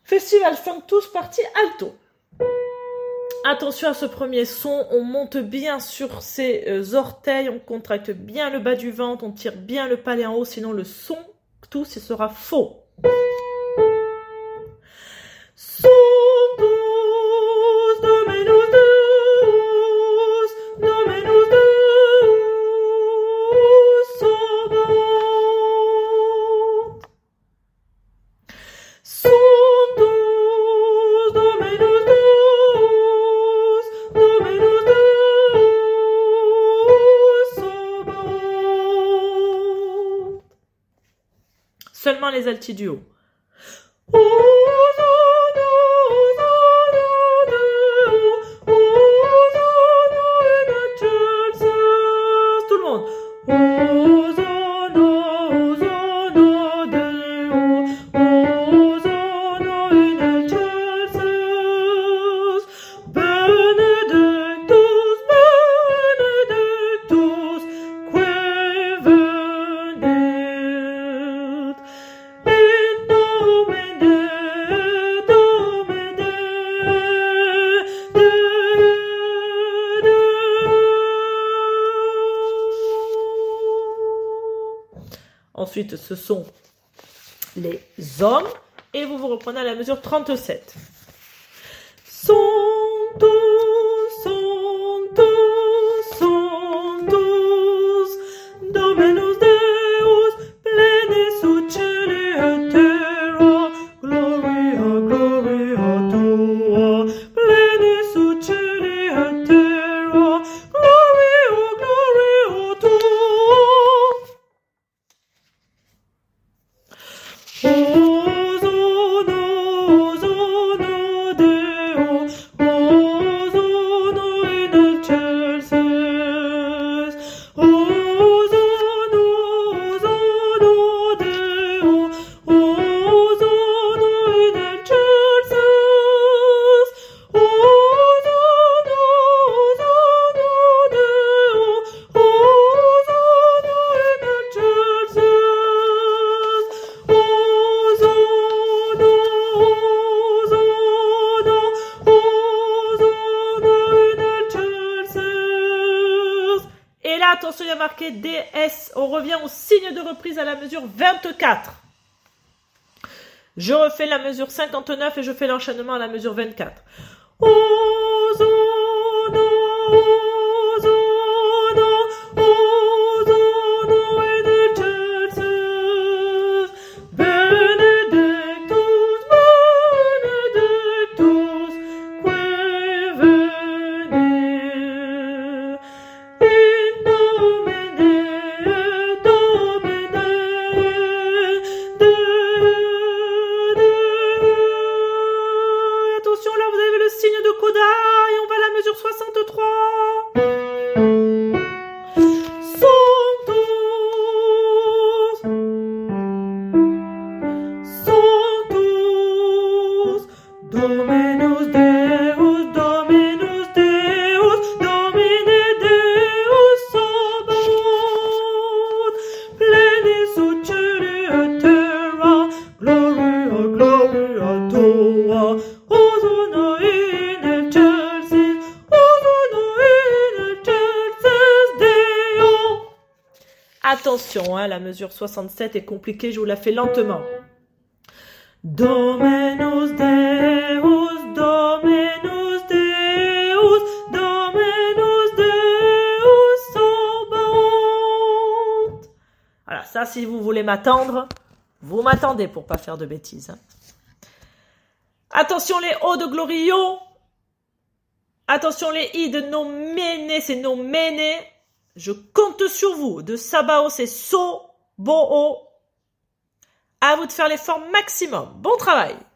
Festival Funk Tous, partie alto. Attention à ce premier son, on monte bien sur ses orteils, on contracte bien le bas du ventre, on tire bien le palais en haut, sinon le son tous il sera faux. Son tous, dominus Deus, dominus Deus, sobat. Son tous, dominus Deus, dominus Deus, sobat. Seulement les altis du haut. Tout le monde. Ensuite, ce sont les hommes. Et vous reprenez à la mesure 37. Sont tous, Dominus Deus, pleni succeli et terra, gloria, gloria tua, pleni succeli et terra, gloria, gloria tua. Attention, il y a marqué DS. On revient au signe de reprise à la mesure 24. Je refais la mesure 59 et je fais l'enchaînement à la mesure 24. Dominus Deus, Dominus Deus, Domine Deus Sabaoth, pleni succeli et terra, gloria, gloria tua, Hosanna in excelsis, Hosanna in excelsis Deo. Attention, la mesure 67 est compliquée, je vous la fais lentement. Dominus Deus, Dominus Deus, Dominus Deus Sabaoth. Voilà, ça si vous voulez m'attendre, vous m'attendez pour pas faire de bêtises. Attention les O de Glorio. Attention les I de Noméné, c'est Noméné. Je compte sur vous. De Sabaoth, c'est So, Bo-O. À vous de faire l'effort maximum. Bon travail!